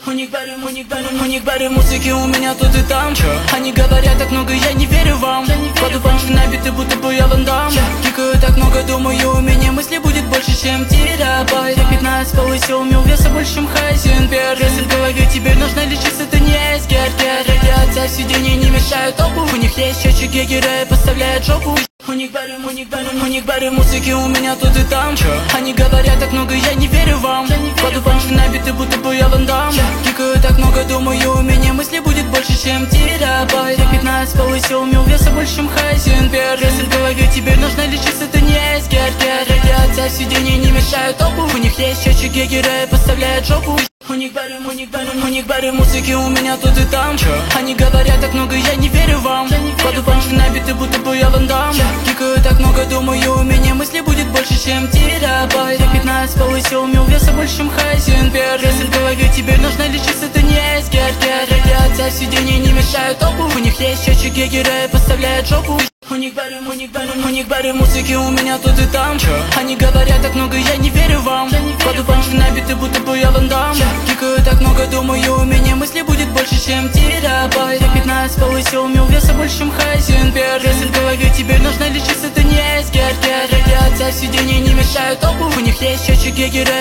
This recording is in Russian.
У них бары музыки, у меня тут и там. Они говорят так много, я не верю вам. Кладу панчи набиты, будто бы я Ван Дам. Кикаю так много, думаю, у меня мысли будет больше, чем терабайт. Я 15 повысил, умел веса больше, чем Хайзенберг. Если в голове теперь нужно лечиться, это не эскертер. Радиация в сиденье не мешает обувь. У них есть счетчик Гейгера и поставляет жопу. У них бары музыки, у меня тут и там. Они говорят так много, я не верю вам. Кладу панчи набиты, будто бы я Ван Дам. Кикаю так много, думаю, у меня мысли будет больше, чем терабайт. Я 15 повысил, умел веса больше, чем Хайзенберг. Если в голове теперь нужно лечиться, это не эскертер. Радиация в сиденье не мешает обувь. У них есть счетчик Гейгера и поставляет жопу. У них бары музыки, у меня тут и там. Они говорят так много, я не верю вам. Кладу панчи набиты, будто бы я Ван Дам. Кикаю так много, думаю, у меня мысли будет больше, чем терабайт. Я 15 повысил, умел веса больше, чем Хайзенберг. Если в голове теперь нужно лечиться, это не эскертер. Радиация в сиденье не мешает обувь. У них есть счетчик Гейгера и поставляет жопу. У них бары музыки, у меня тут и там. Они говорят так много, я не верю вам. Кладу панчи набиты, будто бы я Ван Дам. Кикаю так много, думаю, у меня мысли будет больше, чем терабайт. Я 15 повысил, умел веса больше, чем Хайзенберг. Если в голове теперь нужно лечиться, это не эскертер. Радиация в сиденье не мешает обувь. У них есть счетчик Гейгера.